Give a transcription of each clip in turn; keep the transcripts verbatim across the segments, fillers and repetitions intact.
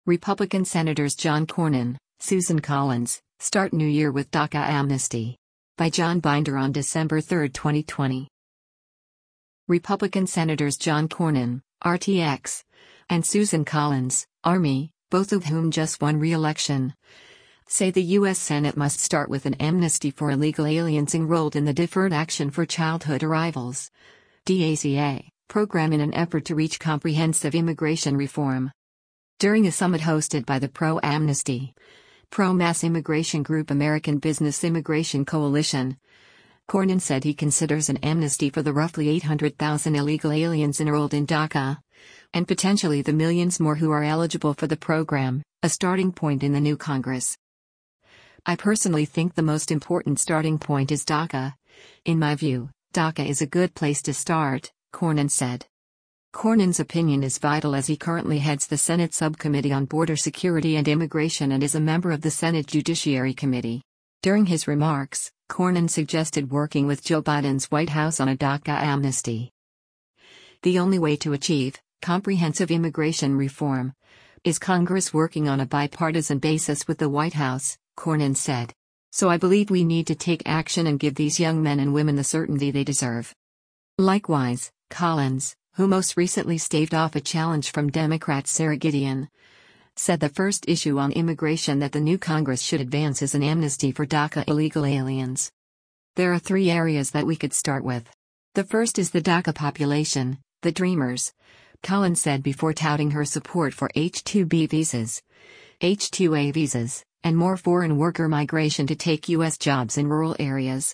Republican Senators John Cornyn, Susan Collins, start new year with DACA amnesty. By John Binder on December third, twenty twenty. Republican Senators John Cornyn, R T X, and Susan Collins, Army, both of whom just won re-election, say the U S Senate must start with an amnesty for illegal aliens enrolled in the Deferred Action for Childhood Arrivals (DACA) program in an effort to reach comprehensive immigration reform. During a summit hosted by the pro-amnesty, pro-mass immigration group American Business Immigration Coalition, Cornyn said he considers an amnesty for the roughly eight hundred thousand illegal aliens enrolled in DACA, and potentially the millions more who are eligible for the program, a starting point in the new Congress. I personally think the most important starting point is DACA. In my view, DACA is a good place to start, Cornyn said. Cornyn's opinion is vital as he currently heads the Senate Subcommittee on Border Security and Immigration and is a member of the Senate Judiciary Committee. During his remarks, Cornyn suggested working with Joe Biden's White House on a DACA amnesty. The only way to achieve comprehensive immigration reform is Congress working on a bipartisan basis with the White House, Cornyn said. So I believe we need to take action and give these young men and women the certainty they deserve. Likewise, Collins, who most recently staved off a challenge from Democrat Sara Gideon, said the first issue on immigration that the new Congress should advance is an amnesty for DACA illegal aliens. There are three areas that we could start with. The first is the DACA population, the Dreamers, Collins said before touting her support for H two B visas, H two A visas, and more foreign worker migration to take U S jobs in rural areas.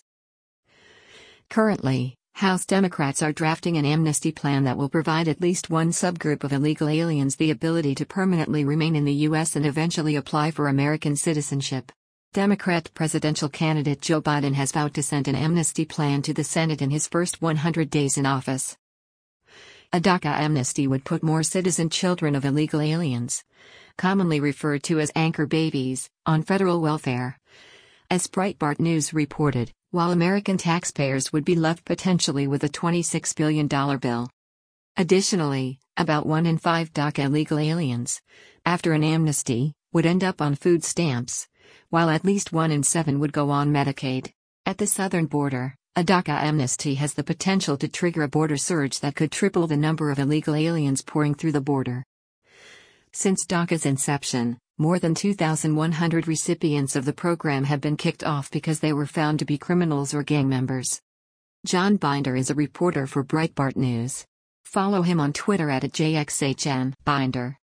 Currently, House Democrats are drafting an amnesty plan that will provide at least one subgroup of illegal aliens the ability to permanently remain in the U S and eventually apply for American citizenship. Democrat presidential candidate Joe Biden has vowed to send an amnesty plan to the Senate in his first one hundred days in office. A DACA amnesty would put more citizen children of illegal aliens, commonly referred to as anchor babies, on federal welfare. As Breitbart News reported, while American taxpayers would be left potentially with a twenty-six billion dollars bill. Additionally, about one in five DACA illegal aliens, after an amnesty, would end up on food stamps, while at least one in seven would go on Medicaid. At the southern border, a DACA amnesty has the potential to trigger a border surge that could triple the number of illegal aliens pouring through the border. Since DACA's inception, more than two thousand one hundred recipients of the program have been kicked off because they were found to be criminals or gang members. John Binder is a reporter for Breitbart News. Follow him on Twitter at J X H N Binder.